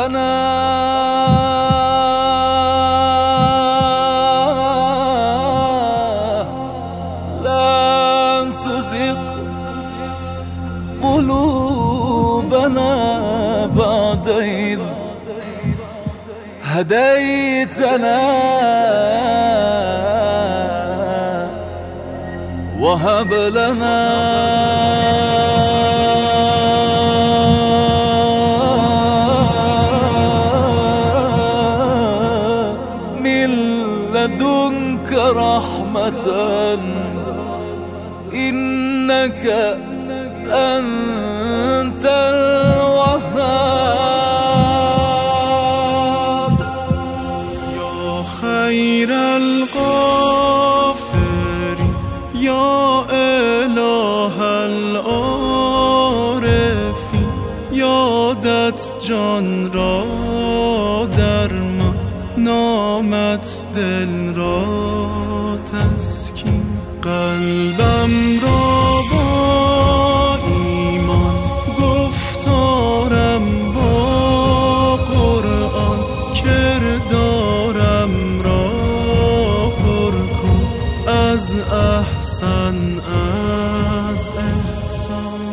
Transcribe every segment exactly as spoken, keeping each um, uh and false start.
لنا لا تزغ قلوبنا بعد إذ هديتنا وهب لنا من لدنك رحمة إنك أنت الوهاب. يا خير الغافر يا إله العارفین یادت جان را در من نامت دل را تسکین قلبم را با ایمان گفتارم با قرآن کردارم را پر کن از احسن از احسان.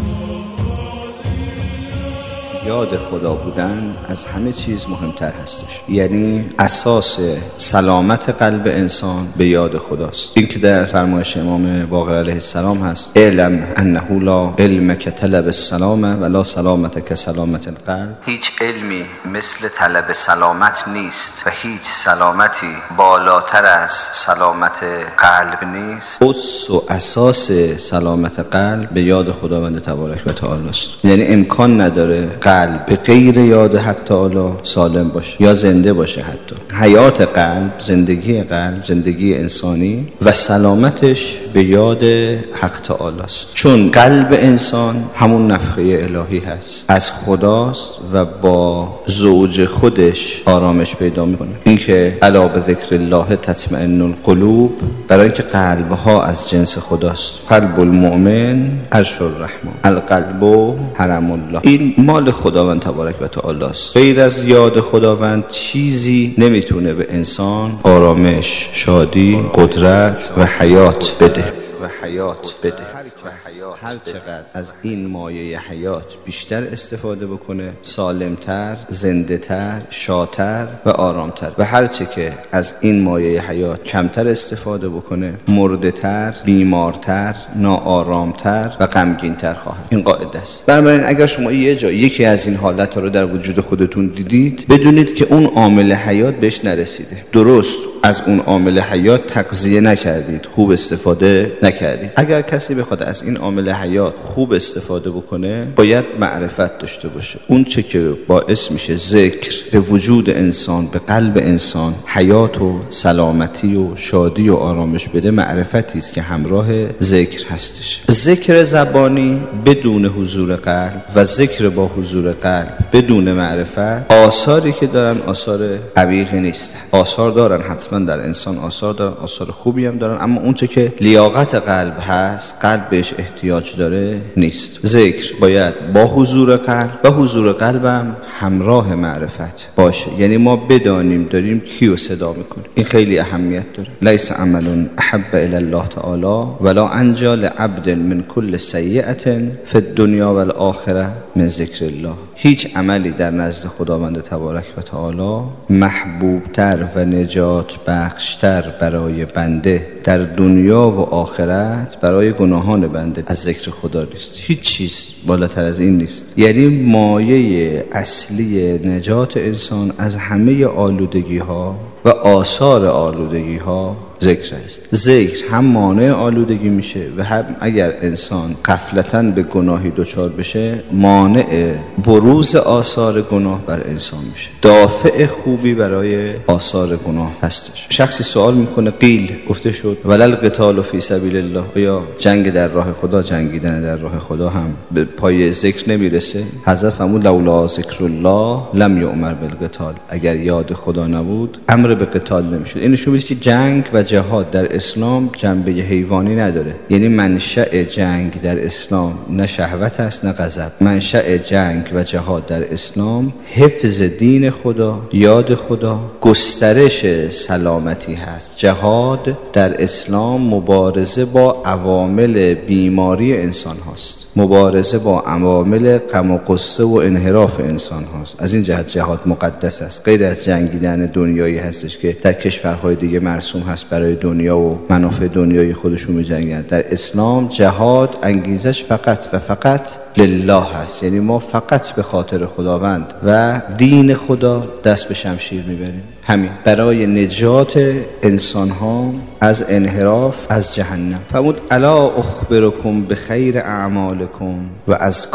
یاد خدا بودن از همه چیز مهمتر هستش. یعنی اساس سلامت قلب انسان به یاد خداست. این که در فرمایش امام باقر علیه السلام هست: اعلم انه لا علم که طلب السلامه ولا سلامت که سلامت القلب. هیچ علمی مثل طلب سلامت نیست و هیچ سلامتی بالاتر از سلامت قلب نیست. قدس و اساس سلامت قلب به یاد خداوند تبارک و تعالی است. یعنی امکان نداره قلب به غیر یاد حق تعالی سالم باشه یا زنده باشه. حتی حیات قلب، زندگی قلب، زندگی انسانی و سلامتش به یاد حق تعالی است. چون قلب انسان همون نفخه الهی هست، از خداست و با زوج خودش آرامش پیدا میکنه. اینکه الا بذکر الله تطمئن القلوب، برای اینکه قلبها از جنس خداست. قلب المؤمن عرش الرحمن، القلب حرم الله. این مال خداوند تبارک و تعالی است. غیر از یاد خداوند چیزی نمیتونه به انسان آرامش، شادی، قدرت و حیات بده و حیات بده. هر چقدر از این مایه حیات بیشتر استفاده بکنه، سالمتر، زنده‌تر، شادتر و آرامتر. و هر چه که از این مایه حیات کمتر استفاده بکنه، مرده‌تر، بیمارتر، ناآرامتر و غمگین‌تر خواهد. این قاعده است. بنابراین اگر شما یه جا یکی از این حالت‌ها رو در وجود خودتون دیدید، بدونید که اون عامل حیات بهش نرسیده. درست از اون عامل حیات تغذیه نکردید، خوب استفاده نکردید. اگر کسی بخواد از این عامل حیات خوب استفاده بکنه، باید معرفت داشته باشه. اون چه که باعث میشه ذکر به وجود انسان، به قلب انسان حیات و سلامتی و شادی و آرامش بده، معرفتی است که همراه ذکر هستش. ذکر زبانی بدون حضور قلب و ذکر با حضور قلب بدون معرفت، آثاری که دارن آثار عمیقی نیست. آثار دارن، حتما در انسان آثار دارن، آثار خوبی هم دارن، اما اون چه که لیاقت قلب هست، قلب بهش احتیاج داره نیست. ذکر باید با حضور قلب و حضور قلبم همراه معرفت باشه. یعنی ما بدانیم داریم کیو صدا میکنیم. این خیلی اهمیت داره. لیس عمل احب الی الله تعالی ولا انجی لعبد من کل سیئة فی الدنیا و الاخره من ذکر الله. هیچ عملی در نزد خداوند تبارک و تعالی محبوبتر و نجات بخشتر برای بنده در دنیا و آخرت برای گناهان بنده از ذکر خدا نیست. هیچ چیز بالاتر از این نیست. یعنی مایه اصلی نجات انسان از همه آلودگی ها و آثار آلودگی ها ذکر است. ذکر هم مانع آلودگی میشه و هم اگر انسان غفلتاً به گناهی دچار بشه، مانع بروز آثار گناه بر انسان میشه. دافع خوبی برای آثار گناه هستش. شخصی سوال میکنه، قیل گفته شد ولل قتال فی سبیل الله، یا جنگ در راه خدا، جنگیدن در راه خدا هم به پای ذکر نمیرسه؟ حضرت فرمود لولا ذکر الله لم یؤمر بالقتال. اگر یاد خدا نبود امر به قتال نمیشد. این نشون میده که جنگ و جهاد در اسلام جنبه حیوانی نداره. یعنی منشأ جنگ در اسلام نه شهوت است نه غضب. منشأ جنگ و جهاد در اسلام حفظ دین خدا، یاد خدا، گسترش سلامتی هست. جهاد در اسلام مبارزه با عوامل بیماری انسان هاست، مبارزه با عوامل غم و غصه و انحراف انسان هاست. از این جهت جهاد مقدس است. غیر از جنگیدن دنیایی هستش که در کشورهای دیگه مرسوم هست برای دنیا و منافع دنیای خودشون می‌جنگن. در اسلام جهاد انگیزش فقط و فقط لله هست. یعنی ما فقط به خاطر خداوند و دین خدا دست به شمشیر میبریم. همین برای نجات انسان ها از انحراف از جهنم. فرمود الا اخبرکم بخیر اعمالکم و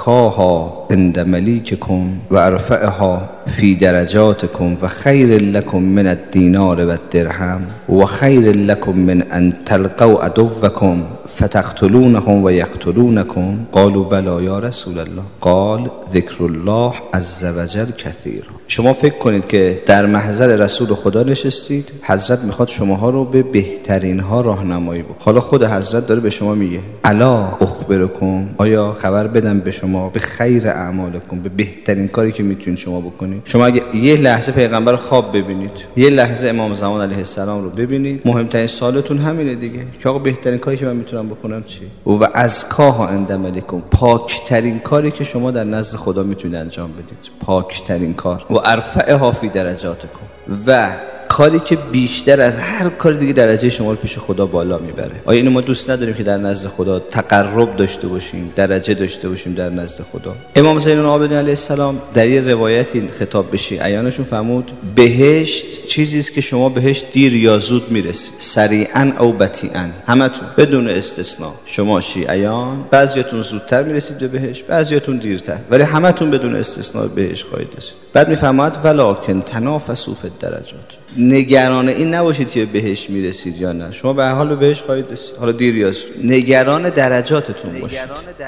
ازکاها عند ملیککم و ارفعها فی درجاتکم و خیر لکم من الدینار و الدرهم و خیر لکم من ان تلقوا عدوکم فتقتلونهم و یقتلونکم. قالوا بلی یا رسول الله. قال ذکر الله عز وجل کثیر. شما فکر کنید که در محضر رسول خدا نشستید، حضرت میخواد شماها رو به بهترین ها راهنمایی بکنه. حالا خود حضرت داره به شما میگه الا اخبرکم، آیا خبر بدم به شما به خیر اعمالکم، به بهترین کاری که میتونید شما بکنید. شما اگه یه لحظه پیغمبر خواب ببینید، یه لحظه امام زمان علیه السلام رو ببینید، مهمترین سوالتون همینه دیگه که آقا بهترین کاری که من میتونم بکنم چی؟ و ازکاها عند ملیککم، پاکترین کاری که شما در نزد خدا میتونید انجام بدید، پاکترین کار. و ارفعها فی درجاتکم، و کاری که بیشتر از هر کار دیگه درجه شما رو پیش خدا بالا میبره. آیا اینو ما دوست نداریم که در نزد خدا تقرب داشته باشیم، درجه داشته باشیم در نزد خدا؟ امام زین العابدین علیه السلام در یه روایتی خطاب به شیعیانشون فرمود بهشت چیزی است که شما بهش دیر یا زود میرسید، سریعا او بطیئا، همتون بدون استثناء. شما شیعیان بعضیاتون زودتر میرسید به بهشت، بعضیاتون دیرتر، ولی همتون بدون استثناء بهشت خواهید رسید. بعد میفرماد ولکن تنافسوا فی الدرجات، نگران این نباشید که بهش میرسید یا نه، شما به هر حال بهش خواهید رسید، حالا دیر یا زود. نگران درجاتتون باشید.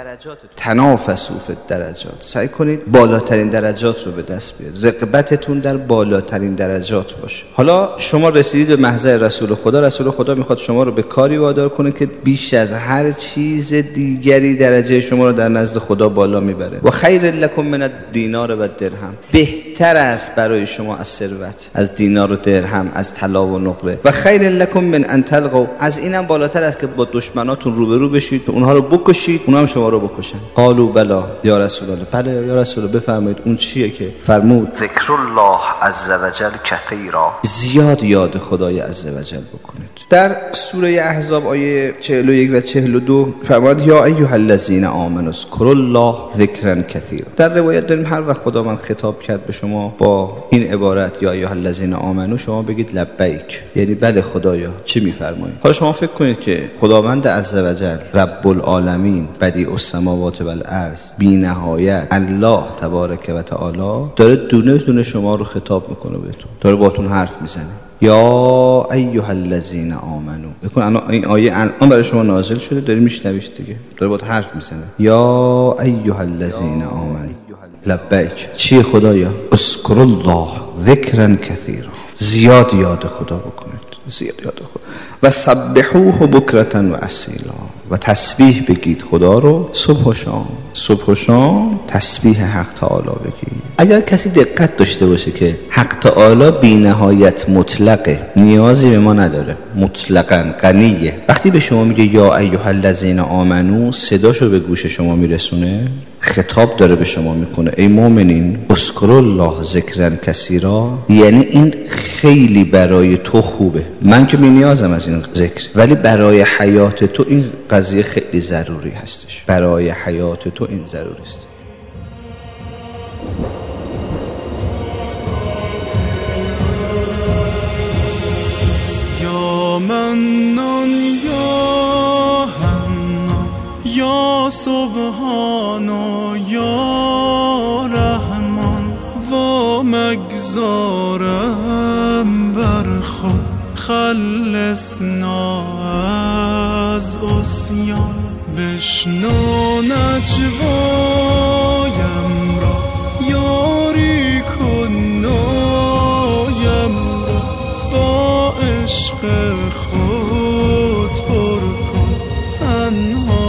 تنافسوا فی الدرجات، سعی کنید بالاترین درجات رو به دست بیارید، رغبتتون در بالاترین درجات باشه. حالا شما رسیدید به محضر رسول خدا، رسول خدا میخواد شما رو به کاری وادار کنه که بیش از هر چیز دیگری درجه شما رو در نزد خدا بالا میبره. و خیر لکم من الدینار و الدرهم، بهتر است برای شما از ثروت، از دینار و درهم، از طلا و نقره. و خیر لکم من ان تلقوا، از اینم بالاتر است که با دشمناتون روبرو بشید، اونها رو بکشید، اونها هم شما رو بکشن. قالوا بلا یا رسول الله، بله یا رسول الله بفرمایید اون چیه که فرمود ذکر الله عز وجل کثیرا، زیاد یاد خدای عز وجل بکنید. در سوره احزاب آیه چهل و یک و چهل و دو فرمود یا ایها الذین آمنوا اذکروا الله ذکرا کثیرا. در روایت داریم هر وقت خدا من خطاب کرد به شما با این عبارت یا ایها الذین آمنوا، شما بگید لبیک، یعنی بله خدایا چه میفرمایید. حالا شما فکر کنید که خداوند عز وجل رب العالمین بدیع السماوات و الارض بی نهایت الله تبارک و تعالی داره دونه دونه شما رو خطاب میکنه بهتون، داره باهاتون حرف میزنه. یا ایها الذین آمنو، بکن این آیه الان برای شما نازل شده، داری میشنویش دیگه، داره باهات حرف میزنه. یا ایها الذین آمنو لبیک، چی خدایا؟ اذکر الله ذکرا کثیرا، زیاد یاد خدا بکنید، زیاد یاد خدا. و سبحوه بکرة و اصیلا، و تسبیح بگید خدا رو صبح و شام، صبح و شام تسبیح حق تعالی بگید. اگر کسی دقت داشته باشه که حق تعالی بی نهایت مطلقه، نیازی به ما نداره، مطلقاً غنیه. وقتی به شما میگه یا ایها الذین آمنو، صداشو به گوش شما میرسونه، خطاب داره به شما میکنه ای مؤمنین اذکروا الله ذکرا کثیرا، یعنی این خیلی برای تو خوبه، من که بی نیازم از این ذکر، ولی برای حیات تو این قضیه خیلی ضروری هستش، برای حیات تو این ضروری است. یا منان یا حنان یا سبحان یا رحمان، و مگذارم بر خود خلصنا از عصیان. بشنو نجوایم را یاری کن نایم را با عشق خود تنها